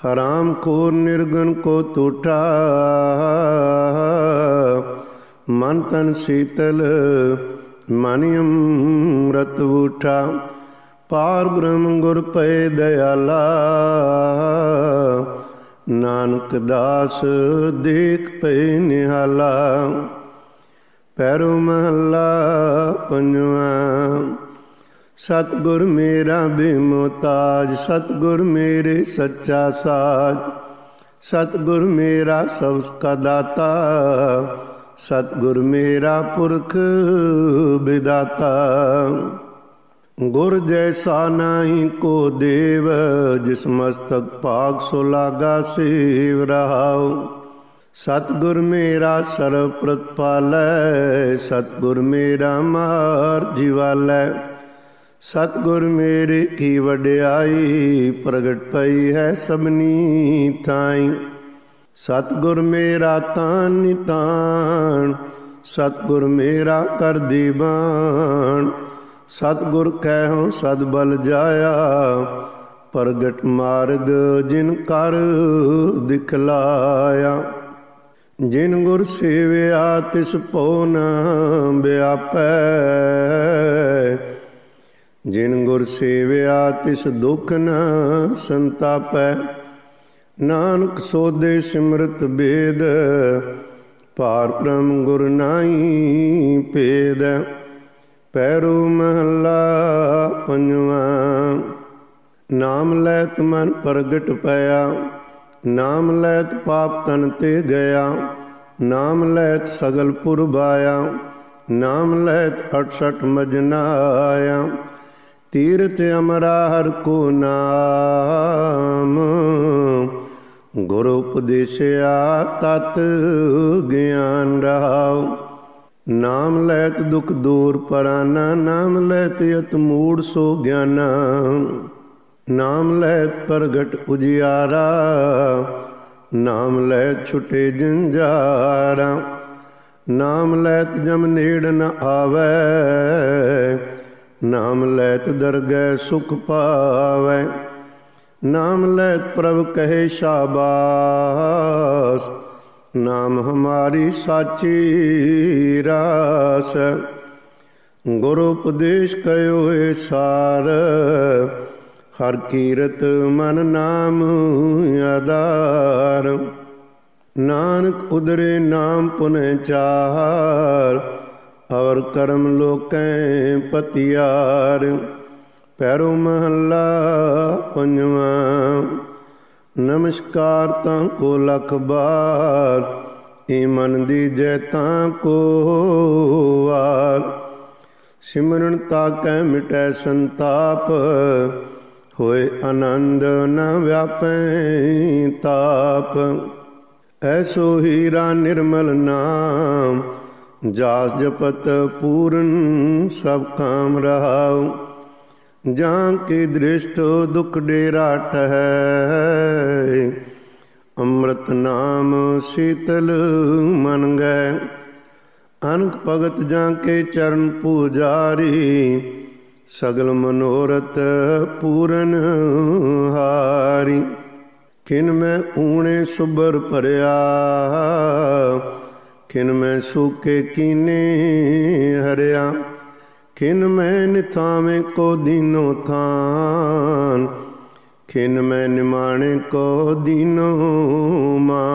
हराम खोर निर्गुण को टूटा, मन तन शीतल मन अमृत बूठा। पार ब्रह्म गुर पै दयाला, नानक दास देख पै निहाला। पैरो महला पंजवा। सतगुर मेरा बेमोहताज, सतगुर मेरे सच्चा साज। सतगुर मेरा सब का दाता, सतगुर मेरा पुरख विदाता। गुर जैसा नाही को देव, जिस मस्तक भाग सो लागा सेव रहाओ। सतगुर मेरा सर्व प्रतिपालै, सतगुर मेरा मार जीवालै। सतगुर मेरे की वड्याई, प्रगट पई है सबनी थाई। सतगुर मेरा तान नितान, सतगुर मेरा कर दीवान। सतगुर कहूँ सद बल जाया, प्रगट मार्ग जिन कर दिखलाया। जिन गुर सेविया तिस पौ न व्यापै, जिन गुर सेविया तिस दुख न संतापै। नानक सोदे सिमरत बेद, पार ब्रह्म गुर नाई भेद। पैरो महला पंजवा। नाम लैत मन प्रगट पया, नाम लैत पाप तन ते गया। नाम लैत सगल पुरबाया, नाम लैत 68 मजनाया। तीर्थ अमरा हर को नाम, गुरु उपदेशया तत ज्ञान रहाओ। नाम लैत दुख दूर पराना, नाम लैत यत मूढ़ सो ज्ञाना। नाम लैत प्रगट उजियारा, नाम लैत छुटे जंजारा। नाम लैत जम नेड़ न आवै, नाम लैत दरगह सुख पावै। नाम लैत प्रभ कहे शाबाश, नाम हमारी साची रास। गुरु उपदेश कयो है सार, हर कीरत मन नाम आधार। नानक उदरे नाम पुनः चार, और कर्म लोकें पतियार। पैरो महला पंजवा। नमस्कार तां को लख बार, ए मन दीजै तां को वार। सिमरन ताकै मिटै संताप, होए आनंद न व्यापै ताप। ऐसो हीरा निर्मल नाम, जास जपत पूरन सब काम रहाओ। जां की दृष्ट दुख डेरा टहै, अमृत नाम शीतल मन गए। अनक भगत जां के चरण पूजारी, सगल मनोरथ पूरन हारी। किन में ऊणे सुबर भरिया, किन में सूखे कीने हरिया। खिन में निथावे को दीनो थान, खिन में निमाणे को दीनो मान।